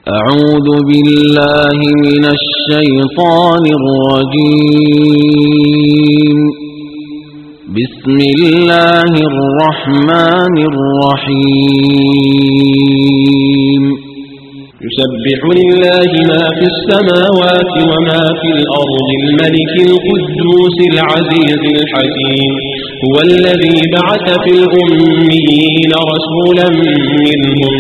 أعوذ بالله من الشيطان الرجيم. بسم الله الرحمن الرحيم. يسبح لله ما في السماوات وما في الأرض الملك القدوس العزيز الحكيم. هو الذي بعث في الأميين رسولا منهم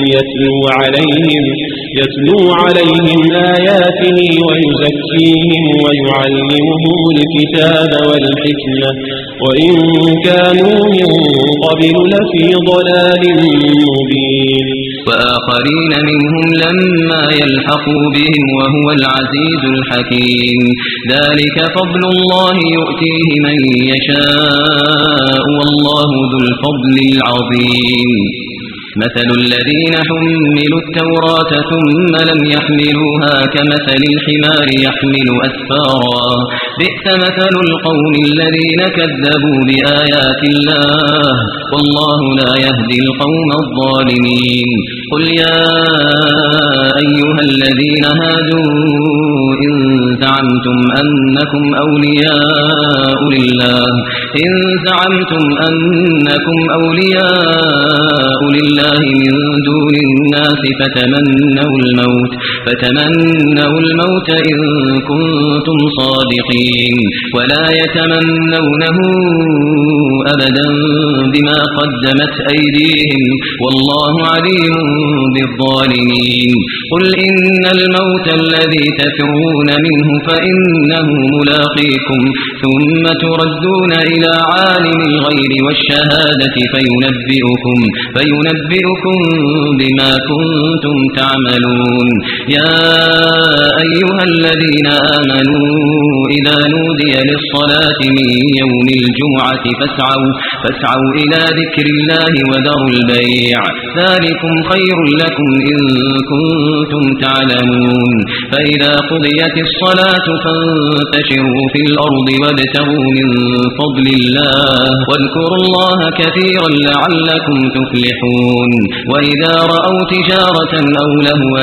يتلو عليهم آياته ويزكيهم ويعلمهم الكتاب والحكمة وإن كانوا من قبل لفي ضلال مبين. وآخرين منهم لما يلحقوا بهم وهو العزيز الحكيم. ذلك فضل الله يؤتيه من يشاء والله ذو الفضل العظيم. مثل الذين حملوا التوراة ثم لم يحملوها كمثل الحمار يحمل أسفارا بئس مثل القوم الذين كذبوا بآيات الله والله لا يهدي القوم الظالمين. قل يا أيها الذين هادوا إن زعمتم أنكم أولياء لله من دون الناس فتمنوا الموت إن كنتم صادقين ولا يتمنونه أبدا بما قدمت أيديهم والله عليم بالظالمين. قل إن الموت الذي تفرون منه فإنه ملاقيكم ثم تردون إلى عالم الغيب والشهادة فينبئكم بما كنتم تعملون. يا أيها الذين آمنوا إذا نودي للصلاة من يوم الجمعة فاسعوا إلى ذكر الله وذروا البيع ذلكم خير لكم إن كنتم تعلمون. فإذا قضيت الصلاة فانتشروا في الأرض وابتغوا من فضل الله واذكروا الله كثيرا لعلكم تفلحون. وإذا رأوا تجارة أو لهوا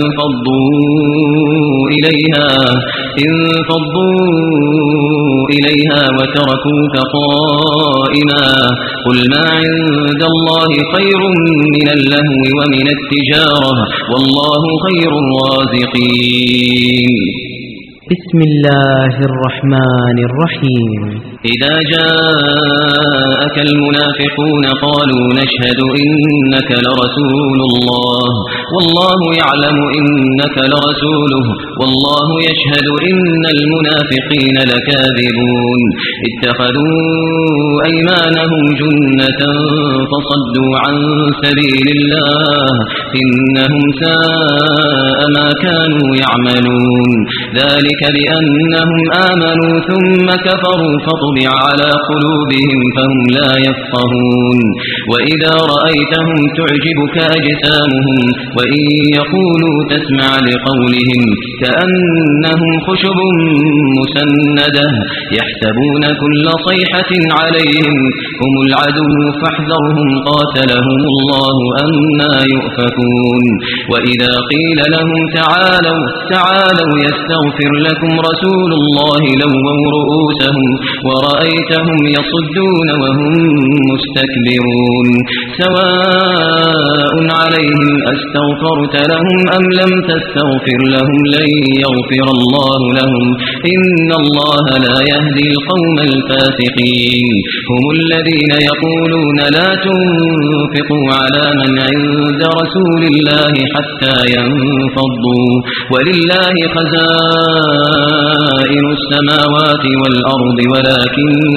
انفضوا إليها وتركوك قائما قل ما عند الله خير من اللهو ومن التجارة والله خير الرازقين. بسم الله الرحمن الرحيم. إذا جاءك المنافقون قالوا نشهد إنك لرسول الله والله يعلم إنك لرسوله والله يشهد إن المنافقين لكاذبون. اتخذوا أيمانهم جنة فصدوا عن سبيل الله إنهم ساء ما كانوا يعملون. ذلك بأنهم آمنوا ثم كفروا فطبع على قلوبهم فهم لا يفقهون. وإذا رأيتهم تعجبك أجسامهم وإن يقولوا تسمع لقولهم كأنهم خشب مسندة يحسبون كل صيحة عليهم هم العدو فاحذرهم قاتلهم الله أنى يؤفكون. وإذا قيل لهم تعالوا يستغفر لكم رسول الله لووا رؤوسهم ورأيتهم يصدون وهم مستكبرون. سواء عليهم أستغفرت لهم أم لم تستغفر لهم لن يغفر الله لهم إن الله لا يهدي القوم الفاسقين. هم الذين يقولون لا تنفقوا على من عند رسول الله حتى ينفضوا ولله خزائن السماوات والأرض ولكن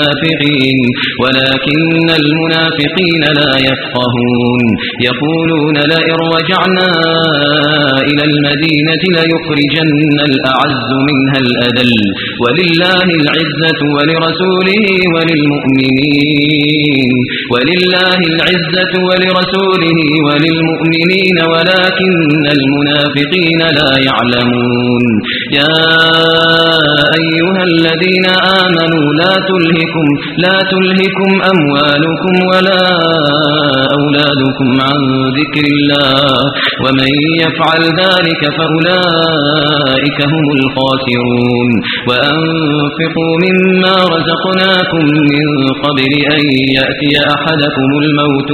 المنافقين لا يفقهون. يقولون لئن رجعنا إلى المدينة ليخرجن الأعز منها الأذل ولله العزة ولرسوله وللمؤمنين ولله العزة ولرسوله وللمؤمنين ولكن المنافقين لا يعلمون يا أيها الذين آمنوا لا تلهكم أموالكم ولا أولادكم عن ذكر الله ومن يفعل ذلك فأولئك هم الخاسرون وأنفقوا مما رزقناكم من قبل أن يأتي أحدكم الموت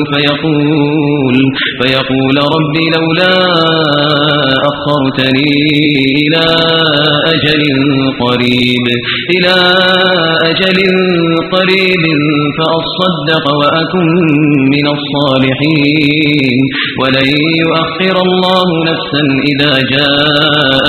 فيقول رب لولا أخرتني إلى أجل قريب فأصدق وأكن من الصالحين ولن يؤخر الله نفسا إذا جاء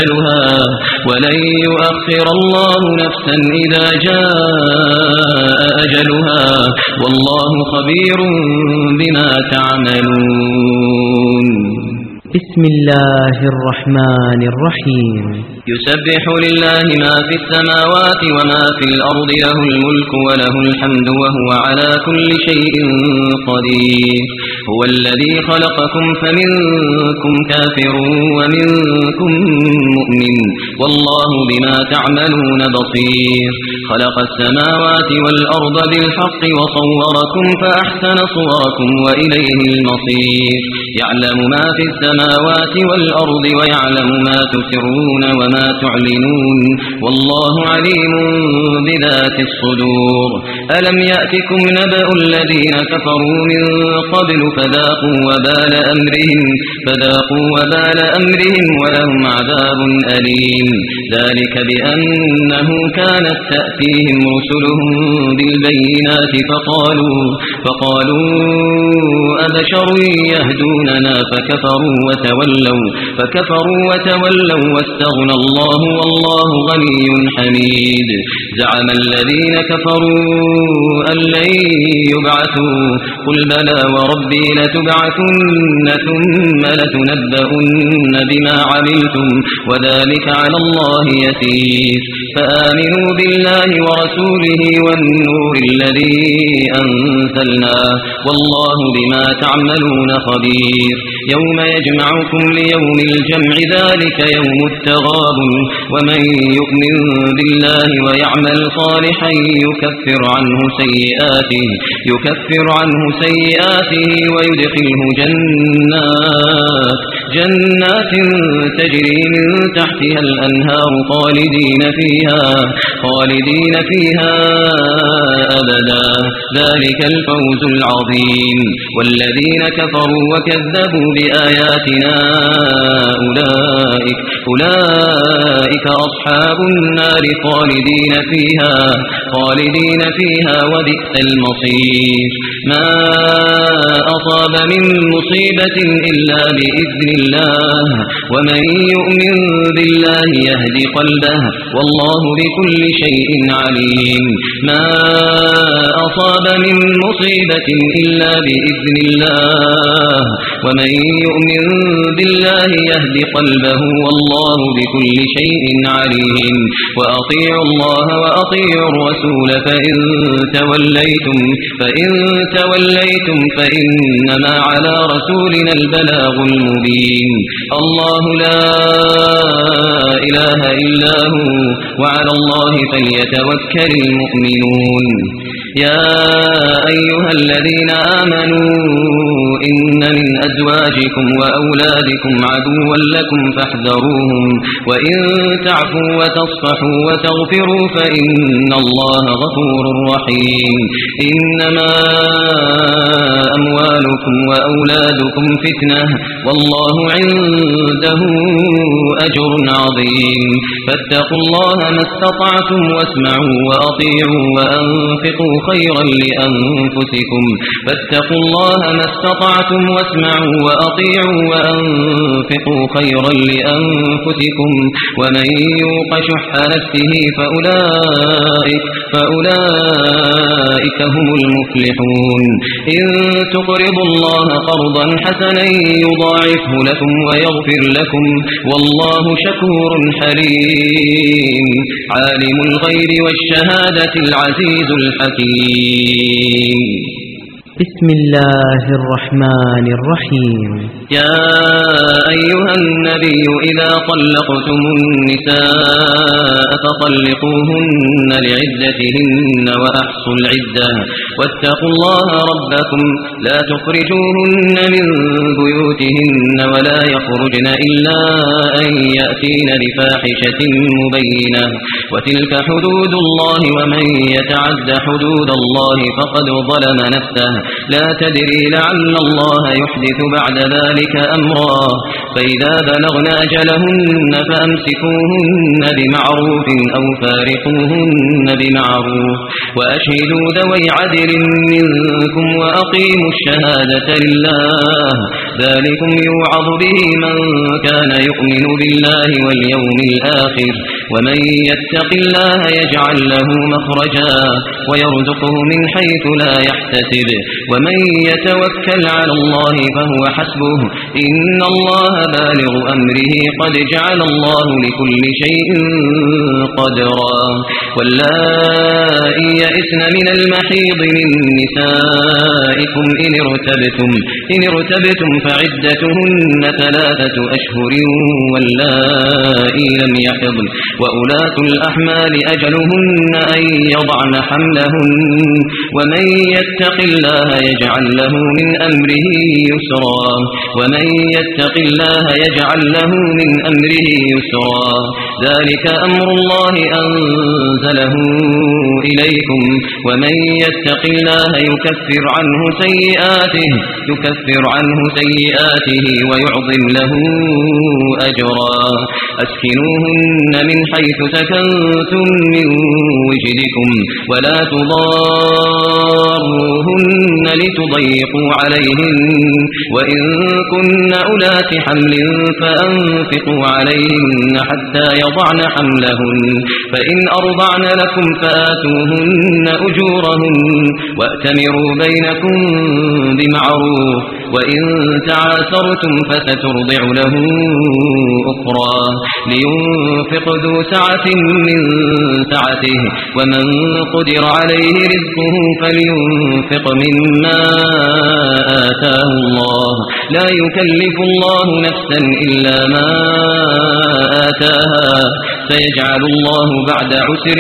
أجلها والله خبير بما تعملون بسم الله الرحمن الرحيم يسبح لله ما في السماوات وما في الأرض له الملك وله الحمد وهو على كل شيء قدير هو الذي خلقكم فمنكم كافر ومنكم مؤمن والله بما تعملون بصير خلق السماوات والأرض بالحق وصوركم فأحسن صوركم وإليه المصير يعلم ما في السماوات والأرض ويعلم ما تسرون وما تعلنون والله عليم بذات الصدور ألم يأتكم نبأ الذين كفروا من قبل فذاقوا وبال أمرهم ولهم عذاب أليم ذلك بأنه كانت تأتيهم رسلهم بالبينات فقالوا أبشر يهدوننا فكفروا وتولوا واستغنى الله والله غني حميد زعم الذين كفروا أن لن يبعثوا قل بلى وربي لتبعثن ثم لتنبؤن بما عملتم وذلك على الله يسير فآمنوا بالله ورسوله والنور الذي أنزلنا والله بما تعملون خبير يوم يجمعكم ليوم الجمع ذلك يوم التغابن ومن يؤمن بالله ويعمل صالحا يكفر عنه سيئاته ويدخله جنات تجري من تحتها الأنهار خالدين فيها أبدا ذلك الفوز العظيم والذين كفروا وكذبوا بآياتنا أولئك أصحاب النار خالدين فيها وبئس المصير ما أصاب من مصيبة إلا بإذن الله ومن يؤمن بالله يهدي قلبه والله بكل شيء عليم ما أصاب من مصيبة إلا بإذن الله ومن يؤمن بالله يهدي قلبه والله بكل شيء عليم وأطيعوا الله وأطيعوا الرسول فإن توليتم فإنما على رسولنا البلاغ المبين الله لا إله إلا هو وعلى الله فليتوكل المؤمنون يا أيها الذين آمنوا إن من أزواجكم وأولادكم عدوا لكم فاحذروهم وإن تعفوا وتصفحوا وتغفروا فإن الله غفور رحيم إنما أموالكم وأولادكم فتنة والله عنده أجر عظيم فاتقوا الله ما استطعتم واسمعوا وأطيعوا وأنفقوا خيرا لأنفسكم ومن يوق شح نفسه فأولئك هم المفلحون إن تقرضوا الله قرضا حسنا يضاعفه لكم ويغفر لكم والله شكور حليم عالم الغيب والشهادة العزيز الحكيم بسم الله الرحمن الرحيم. يا أيها النبي إذا طلقتم النساء فطلقوهن لعدتهن وأحصوا العدة واتقوا الله ربكم لا تخرجوهن من بيوتهن ولا يخرجن إلا أن يأتين بفاحشة مبينة وتلك حدود الله ومن يتعد حدود الله فقد ظلم نفسه لا تدري لعل الله يحدث بعد ذلك أمرا فإذا بلغن أجلهن فأمسكوهن بمعروف أو فارقوهن بمعروف وأشهدوا ذوي عدل منكم وأقيموا الشهادة لله ذلكم يوعظ به من كان يؤمن بالله واليوم الآخر ومن يتق الله يجعل له مخرجا ويرزقه من حيث لا يحتسب ومن يتوكل على الله فهو حسبه إن الله بالغ أمره قد جعل الله لكل شيء قدرا واللائي يئسن من المحيض من نسائكم إن ارتبتم فعدتهن 3 أشهر واللائي لم يحضن وأولاة الأحمال أجلهن أن يضعن حملهن ومن يتق الله يجعل له من أمره يسرا ذلك أمر الله أنزله إليكم ومن يتق الله يكفر عنه سيئاته ويعظم له أجرا أسكنوهن من حيث سكنتم من وجدكم ولا تضاروهن لتضيقوا عليهن وإن كن أولات حمل فأنفقوا عليهن حتى يضعن حملهن فإن أرضعن لكم فآتوهن أجورهن وأتمروا بينكم بمعروف وإن تعاسرتم فسترضع له أخرى لينفق ذو سعة من سعته ومن قدر عليه رزقه فلينفق مما آتاه الله لا يكلف الله نفسا إلا ما آتاها سيجعل الله بعد عسر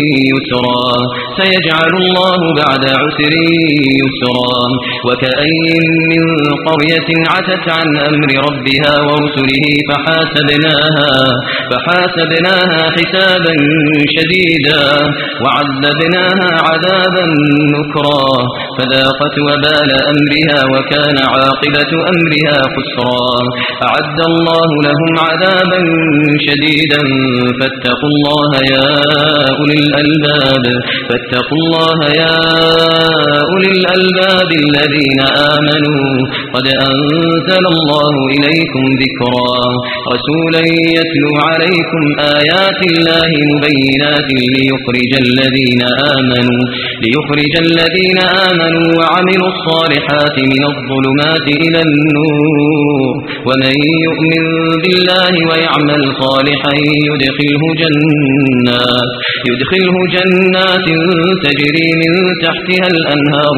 يسرا وكأين من قرية عتت عن أمر ربها ورسله فحاسبناها حسابا شديدا وعذبناها عذابا نكرا فذاقت وبال أمرها وكان عاقبة أمرها خسرا أعد الله لهم عذابا شديدا فاتقوا الله يا أولي الألباب الذين آمنوا قد أنزل الله إليكم ذكرا رسولا يتلو عليكم آيات الله مبينات ليخرج الذين آمنوا وعملوا الصالحات من الظلمات إلى النور ومن يؤمن بالله ويعمل صالحا يدخله جنات تجري من تحتها الأنهار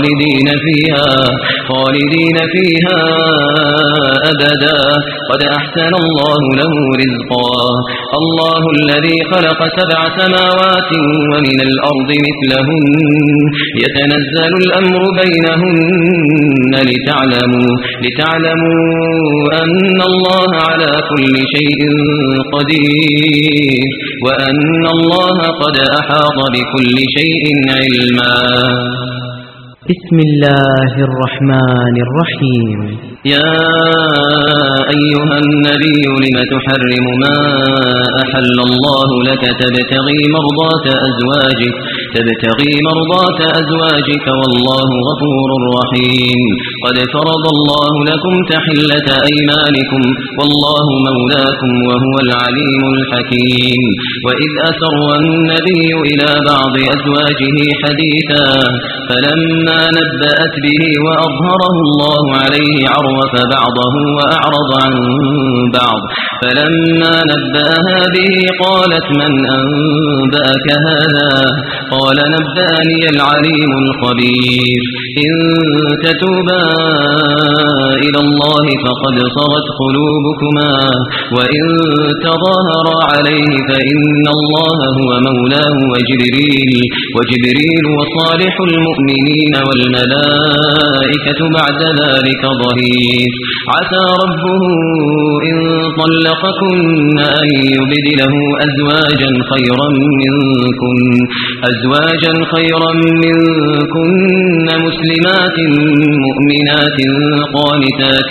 خالدين فيها أبدا قد أحسن الله له رزقا الله الذي خلق 7 سماوات ومن الأرض مثلهن يتنزل الأمر بينهن لتعلموا أن الله على كل شيء قدير وأن الله قد أحاط بكل شيء علما بسم الله الرحمن الرحيم. يا أيها النبي لم تحرم ما أحل الله لك تبتغي مرضات أزواجك والله غفور رحيم قد فرض الله لكم تحلة أيمانكم والله مولاكم وهو العليم الحكيم وإذ أسر النبي إلى بعض أزواجه حديثا فلما نبأت به وأظهره الله عليه عرف بعضه وأعرض عن بعض فلما نبأها به قالت من أنبأك هذا قال نبأني العليم الخبير إن تتوبا إلى الله فقد صغت قلوبكما وإن تظاهرا عليه فإن الله هو مولاه وجبريل وصالح المؤمنين والملائكة بعد ذلك ظهير عسى ربه إن طلقكن أن يبدله أزواجا خيرا منكن مسلمات مؤمنات قانتات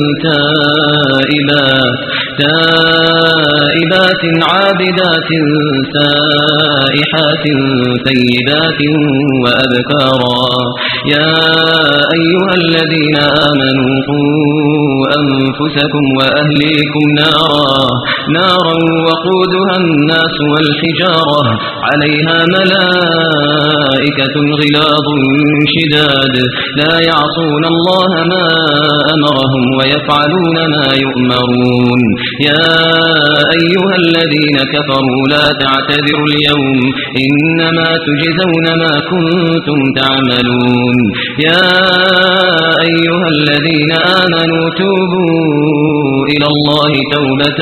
تائبات عابدات سائحات ثيبات وأبكارا يا أيها الذين آمنوا قوا أنفسكم وأهليكم نارا وقودها الناس والحجارة عليها ملائكة غلاظ شداد لا يعصون الله ما أمرهم ويفعلون ما يؤمرون يا أيها الذين كفروا لا تعتذروا اليوم إنما تجزون ما كنتم تعملون يا أيها الذين آمنوا توبوا إلى الله توبة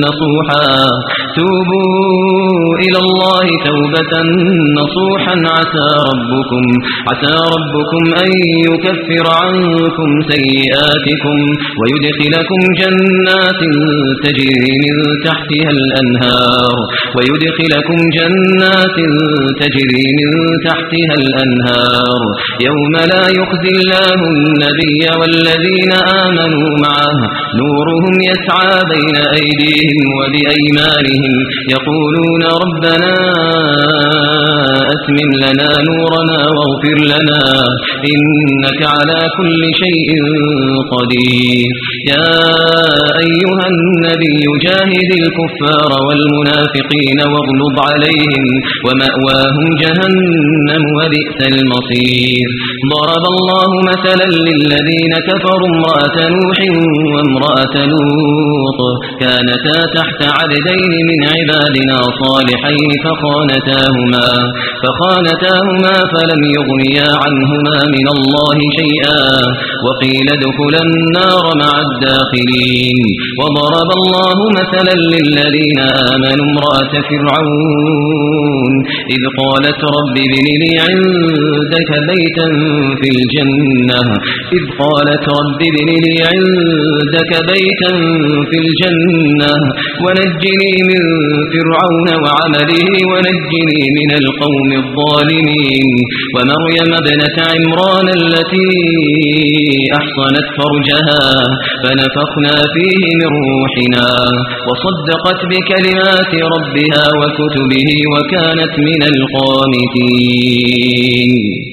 نصوحا عسى ربكم أن يكفر عنكم سيئاتكم ويدخلكم جنات تجري من تحتها الأنهار يوم لا يخزي الله النبي والذين آمنوا معه نورهم يسعى بين أيديهم وبأيمانهم يقولون ربنا أتمم لنا نورنا واغفر لنا إنك على كل شيء قدير يا أيها النبي جاهد الكفار والمنافقين واغلظ عليهم ومأواهم جهنم وبئس المصير ضرب الله مثلا للذين كفروا امرأة نوح وامرأة لوط كانتا تحت عبدين من عبادنا صالحين فخانتاهما فلم يغنيا عنهما من الله شيئا وقيل ادخلا النار مع الداخلين وضرب الله مثلا للذين آمنوا امرأة فرعون إذ قالت رب ابن لي عندك بيتا في الجنة ونجني من فرعون وعمله ونجني من القوم الظالمين ومريم ابنة عمران التي أحصنت فرجها فنفخنا فيه من روحنا وصدقت بكلمات ربها وكتبه وكانت من القانتين